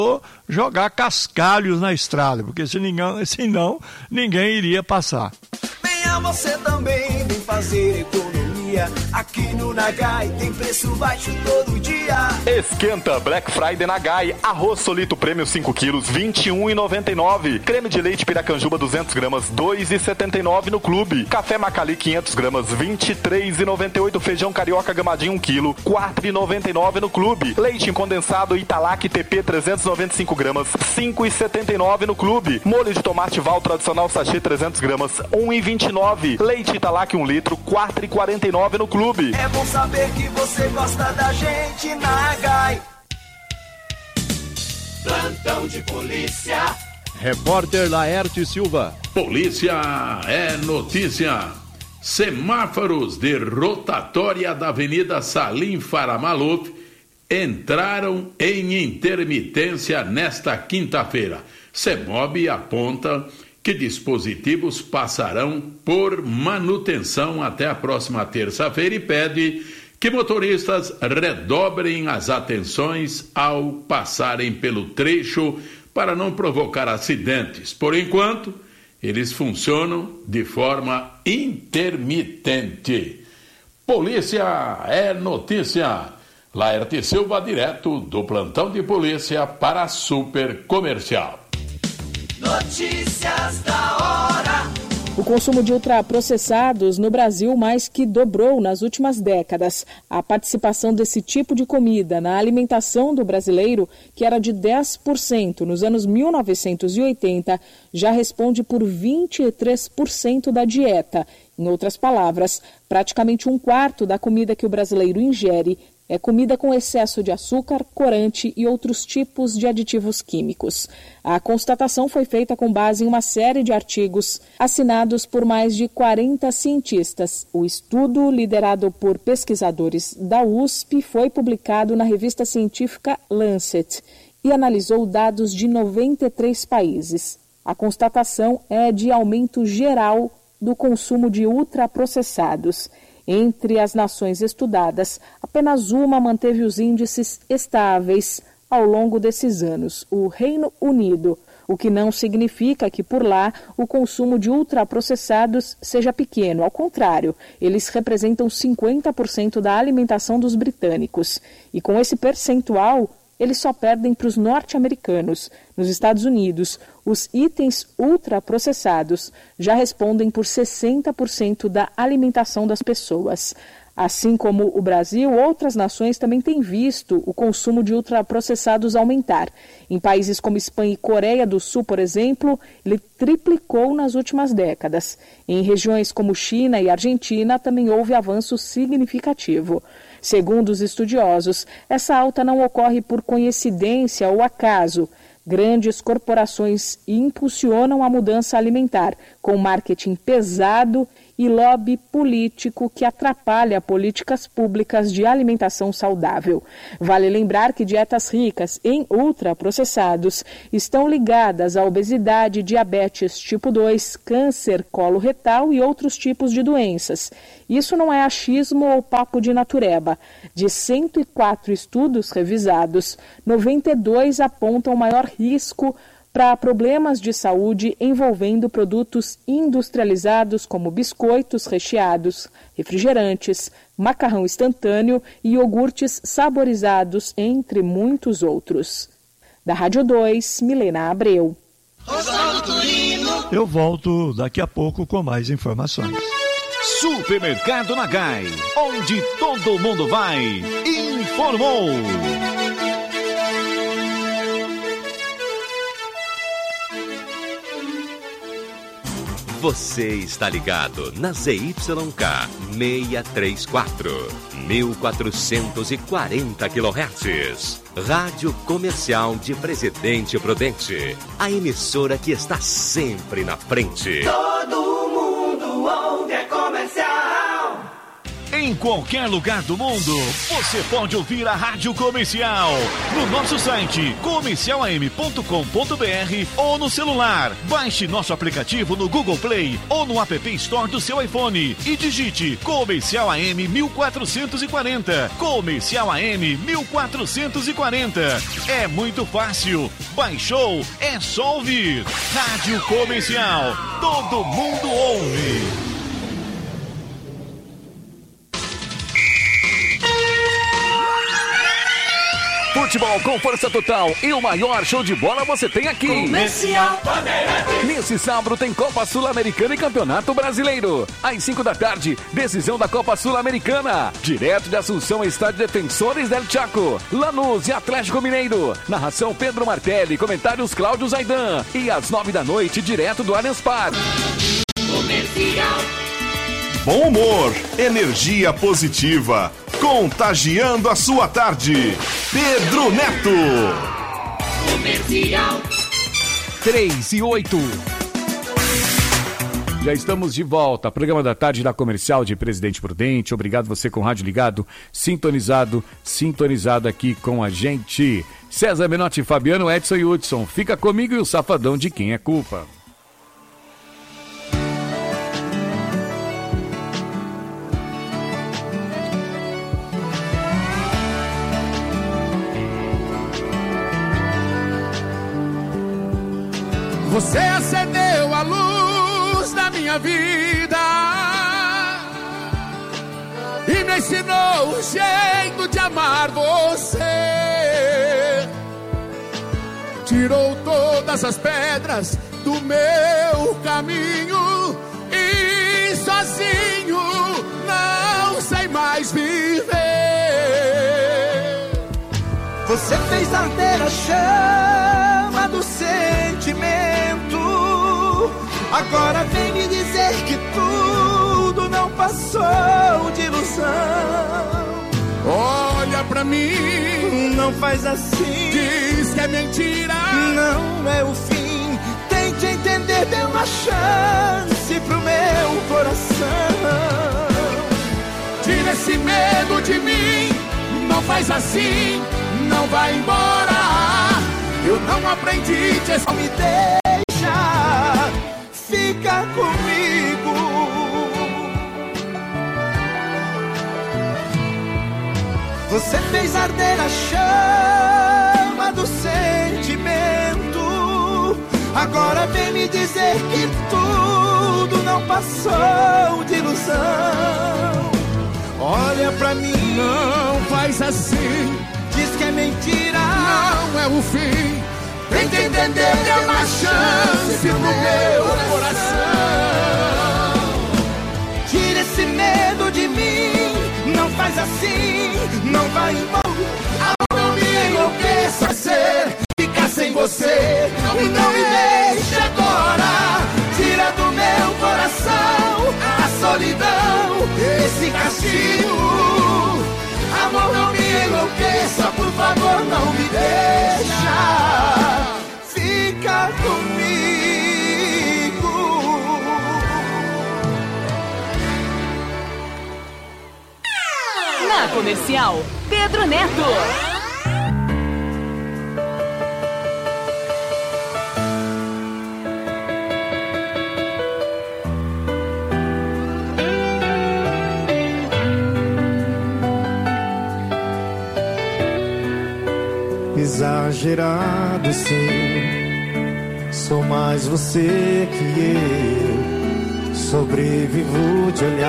jogar cascalhos na estrada, porque senão ninguém iria passar. Venha você também, vem fazer economia. Aqui no Nagai tem preço baixo todo dia. Esquenta Black Friday Nagai. Arroz Solito Prêmio 5 quilos, R$21,99. Creme de leite Piracanjuba 200 gramas, R$2,79 no clube. Café Macali 500 gramas, R$23,98. Feijão Carioca Gamadinho 1 quilo, R$4,99 no clube. Leite condensado Italac TP 395 gramas, R$5,79 no clube. Molho de tomate Val tradicional sachê 300 gramas, R$1,29. Leite Italac 1 litro, R$4,49 no clube. É bom saber que você gosta da gente, Nagai. Plantão de polícia. Repórter Laerte Silva. Polícia é notícia. Semáforos de rotatória da Avenida Salim Faramaluf entraram em intermitência nesta quinta-feira. Semob aponta que dispositivos passarão por manutenção até a próxima terça-feira e pede que motoristas redobrem as atenções ao passarem pelo trecho para não provocar acidentes. Por enquanto, eles funcionam de forma intermitente. Polícia é notícia. Laerte Silva, direto do plantão de polícia para a Super Comercial. Notícias da hora. O consumo de ultraprocessados no Brasil mais que dobrou nas últimas décadas. A participação desse tipo de comida na alimentação do brasileiro, que era de 10% nos anos 1980, já responde por 23% da dieta. Em outras palavras, praticamente 1/4 da comida que o brasileiro ingere é comida com excesso de açúcar, corante e outros tipos de aditivos químicos. A constatação foi feita com base em uma série de artigos assinados por mais de 40 cientistas. O estudo, liderado por pesquisadores da USP, foi publicado na revista científica Lancet e analisou dados de 93 países. A constatação é de aumento geral do consumo de ultraprocessados. Entre as nações estudadas, apenas uma manteve os índices estáveis ao longo desses anos, o Reino Unido, o que não significa que por lá o consumo de ultraprocessados seja pequeno. Ao contrário, eles representam 50% da alimentação dos britânicos. E com esse percentual, eles só perdem para os norte-americanos. Nos Estados Unidos, os itens ultraprocessados já respondem por 60% da alimentação das pessoas. Assim como o Brasil, outras nações também têm visto o consumo de ultraprocessados aumentar. Em países como Espanha e Coreia do Sul, por exemplo, ele triplicou nas últimas décadas. Em regiões como China e Argentina, também houve avanço significativo. Segundo os estudiosos, essa alta não ocorre por coincidência ou acaso. Grandes corporações impulsionam a mudança alimentar, com marketing pesado e lobby político que atrapalha políticas públicas de alimentação saudável. Vale lembrar que dietas ricas em ultraprocessados estão ligadas à obesidade, diabetes tipo 2, câncer coloretal e outros tipos de doenças. Isso não é achismo ou papo de natureba. De 104 estudos revisados, 92 apontam maior risco para problemas de saúde envolvendo produtos industrializados como biscoitos recheados, refrigerantes, macarrão instantâneo e iogurtes saborizados, entre muitos outros. Da Rádio 2, Milena Abreu. Eu volto daqui a pouco com mais informações. Supermercado Nagai, onde todo mundo vai, informou. Você está ligado na ZYK 634, 1440 kHz. Rádio Comercial de Presidente Prudente. A emissora que está sempre na frente. Todo mundo ouve a Comercial. Em qualquer lugar do mundo, você pode ouvir a Rádio Comercial. No nosso site, comercialam.com.br ou no celular. Baixe nosso aplicativo no Google Play ou no App Store do seu iPhone e digite Comercial AM 1440. Comercial AM 1440. É muito fácil. Baixou, é só ouvir. Rádio Comercial. Todo mundo ouve. Futebol com força total e o maior show de bola você tem aqui. Comercial. Nesse sábado tem Copa Sul-Americana e Campeonato Brasileiro. Às 5 da tarde, decisão da Copa Sul-Americana. Direto de Assunção, Estádio Defensores del Chaco. Lanús e Atlético Mineiro. Narração Pedro Martelli, comentários Cláudio Zaidan. E às 9 da noite, direto do Allianz Parque. Comercial. Bom humor, energia positiva, contagiando a sua tarde. Pedro Neto. Comercial. 3:08. Já estamos de volta. Programa da tarde da Comercial de Presidente Prudente. Obrigado você com o rádio ligado, sintonizado aqui com a gente. César Menotti, Fabiano, Edson e Hudson. Fica comigo e o Safadão de Quem é Culpa. Você acendeu a luz da minha vida e me ensinou o jeito de amar você. Tirou todas as pedras do meu caminho e sozinho não sei mais viver. Você fez arder a chama do sentimento. Agora vem me dizer que tudo não passou de ilusão. Olha pra mim, não faz assim. Diz que é mentira, não é o fim. Tente entender, dê uma chance pro meu coração. Tira esse medo de mim, não faz assim, não vai embora. Eu não aprendi, só me deixa, fica comigo. Você fez arder a chama do sentimento. Agora vem me dizer que tudo não passou de ilusão. Olha pra mim, não faz assim. Diz que é mentira, não é o fim. Tenta entender, dê uma chance no meu coração. Tira esse medo de mim, não faz assim, não vai embora. Não me enlouqueça ser, ficar sem você. Não me deixe agora. Tira do meu coração a solidão, esse castigo. Amor, não me enlouqueça, por favor, não me deixa. Fica comigo. Na Comercial, Pedro Neto. Exagerado, sim. Sou mais você que eu. Sobrevivo de olhar